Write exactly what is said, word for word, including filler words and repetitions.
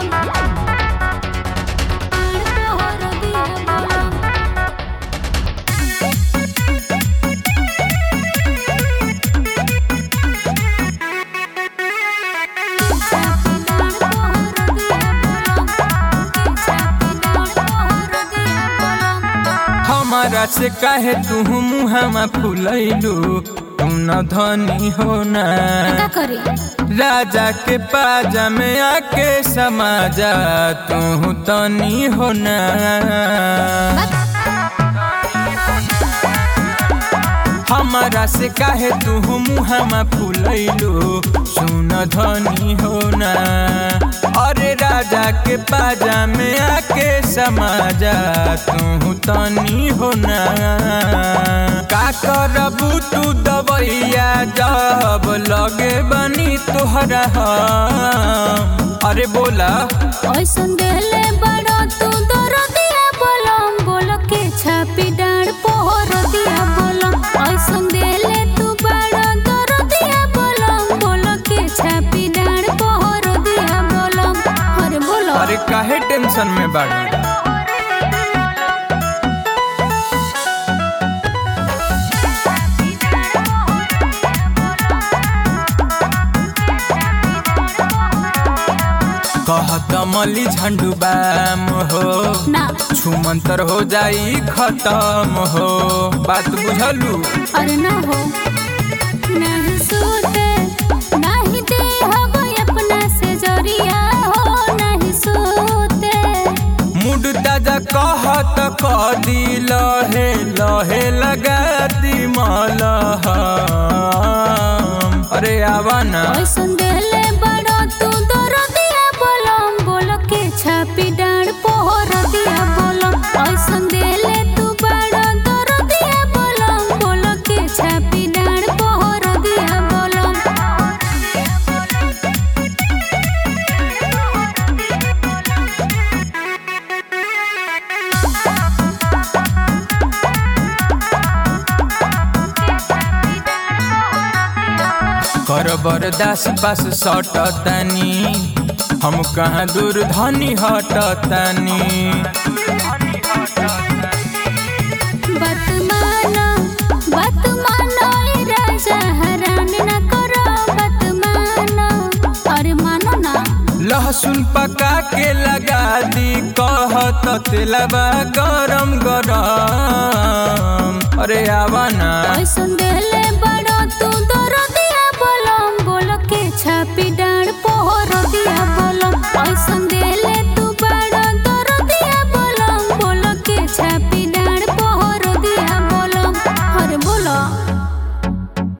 हमारा से काहे तू मुहामा फुलैलू तुम न धनी हो ना राजा के पाजा में आके समाजा तू तनी हो ना। हमारा से काहे तू मुहामा फुलैलू सुन धनी हो ना अरे राजा के पाजा में आके समाजा तू तनी हो ना। का करबू तू दवैया जब लगे बनी तोहरा अरे बोला ऐसन देले बड़ो तू दरदिया बोलम बोल के छापी डांड पोहर दिया बोलम ऐसन देले तू बड़ो दरदिया बोलम बोल के छापी डांड पोहर दिया बोलम अरे बोलो अरे काहे टेंशन में बाड़ी कहत मली झंडू बाम हो ना छुमंतर हो जाई खत्म हो बात बुझलू। अरे ना हो नहीं सोते नहीं दे हवा अपना से जरिया हो नहीं सोते मुड ताजा कहत कदी लहे लहे लगा दी मलह अरे आवा ना ऐसन देले बड़ो तू दरदिया बोलम बोल के छापी डांड पोहर दिया बोलम ऐसन देले तू बड़ो दरदिया बोलम बोल के छापी डांड पोहर दिया बोलम कर बरदास पास सटतानी हम कहाँ दूर धनी हटतानी। बात मानो बात मानो ए राजा हरान ना करो बात मानो अरे मानो ना लहसुन पका के लगा दी कहत तेलबा गरम गरम अरे आवा ना ऐसन देले बड़ो तू दरदिया बोलम बोल के छापी डांड